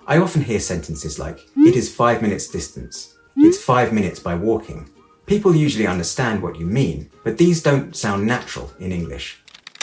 I often hear sentences like, it is 5 minutes distance, it's 5 minutes by walking. People usually understand what you mean, but these don't sound natural in English.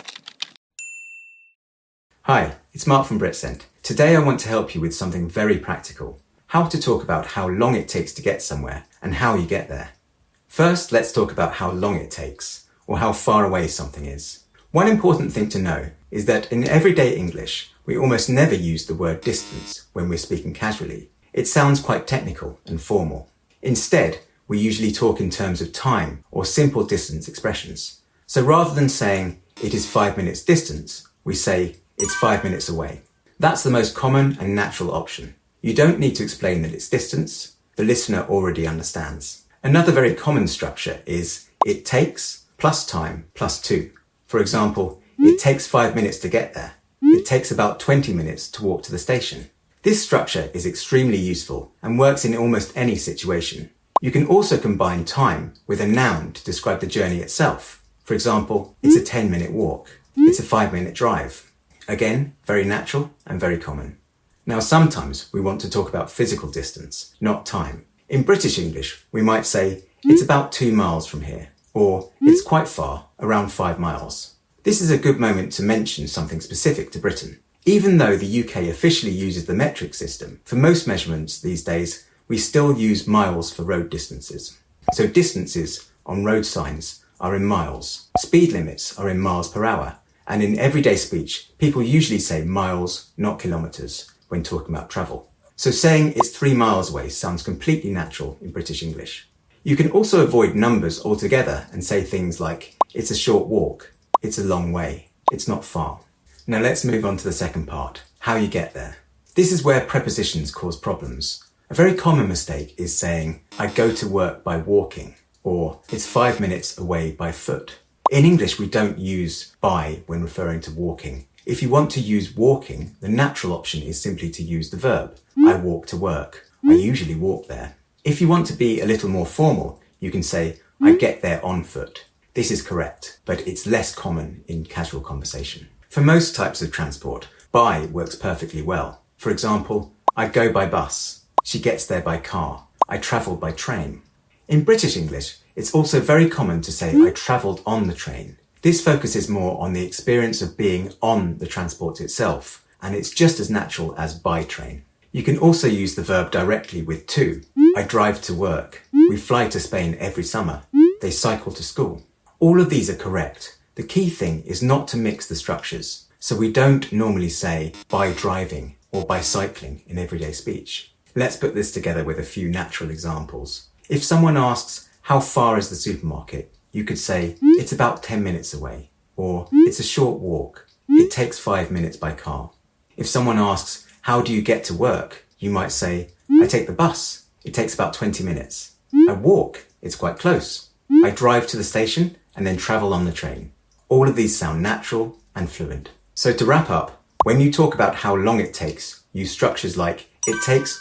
Hi, it's Mark from BritCent. Today I want to help you with something very practical. How to talk about how long it takes to get somewhere and how you get there. First, let's talk about how long it takes, or how far away something is. One important thing to know is that in everyday English, we almost never use the word distance when we're speaking casually. It sounds quite technical and formal. Instead, we usually talk in terms of time or simple distance expressions. So rather than saying, it is 5 minutes distance, we say, it's 5 minutes away. That's the most common and natural option. You don't need to explain that it's distance. The listener already understands. Another very common structure is it takes plus time plus 2. For example, it takes 5 minutes to get there. It takes about 20 minutes to walk to the station. This structure is extremely useful and works in almost any situation. You can also combine time with a noun to describe the journey itself. For example, it's a 10-minute walk. It's a 5-minute drive. Again, very natural and very common. Now, sometimes we want to talk about physical distance, not time. In British English, we might say, it's about 2 miles from here, or it's quite far, around 5 miles. This is a good moment to mention something specific to Britain. Even though the UK officially uses the metric system, for most measurements these days, we still use miles for road distances. So distances on road signs are in miles. Speed limits are in miles per hour. And in everyday speech, people usually say miles, not kilometres, when talking about travel. So saying it's 3 miles away sounds completely natural in British English. You can also avoid numbers altogether and say things like, it's a short walk, it's a long way, it's not far. Now let's move on to the second part, how you get there. This is where prepositions cause problems. A very common mistake is saying, I go to work by walking, or it's 5 minutes away by foot. In English, we don't use by when referring to walking. If you want to use walking, the natural option is simply to use the verb. I walk to work. I usually walk there. If you want to be a little more formal, you can say, I get there on foot. This is correct, but it's less common in casual conversation. For most types of transport, by works perfectly well. For example, I go by bus. She gets there by car. I travel by train. In British English, it's also very common to say I travelled on the train. This focuses more on the experience of being on the transport itself, and it's just as natural as by train. You can also use the verb directly with to. I drive to work. We fly to Spain every summer. They cycle to school. All of these are correct. The key thing is not to mix the structures. So we don't normally say by driving or by cycling in everyday speech. Let's put this together with a few natural examples. If someone asks, how far is the supermarket? You could say, it's about 10 minutes away, or it's a short walk. It takes 5 minutes by car. If someone asks, how do you get to work? You might say, I take the bus. It takes about 20 minutes. I walk. It's quite close. I drive to the station and then travel on the train. All of these sound natural and fluent. So to wrap up, when you talk about how long it takes, use structures like, it takes,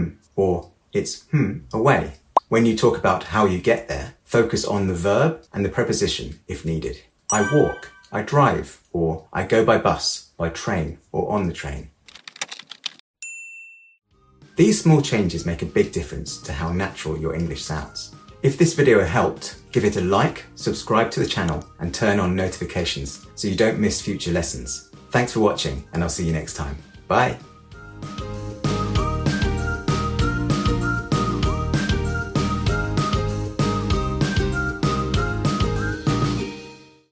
or it's, away. When you talk about how you get there, focus on the verb and the preposition if needed. I walk, I drive, or I go by bus, by train, or on the train. These small changes make a big difference to how natural your English sounds. If this video helped, give it a like, subscribe to the channel, and turn on notifications so you don't miss future lessons. Thanks for watching, and I'll see you next time. Bye!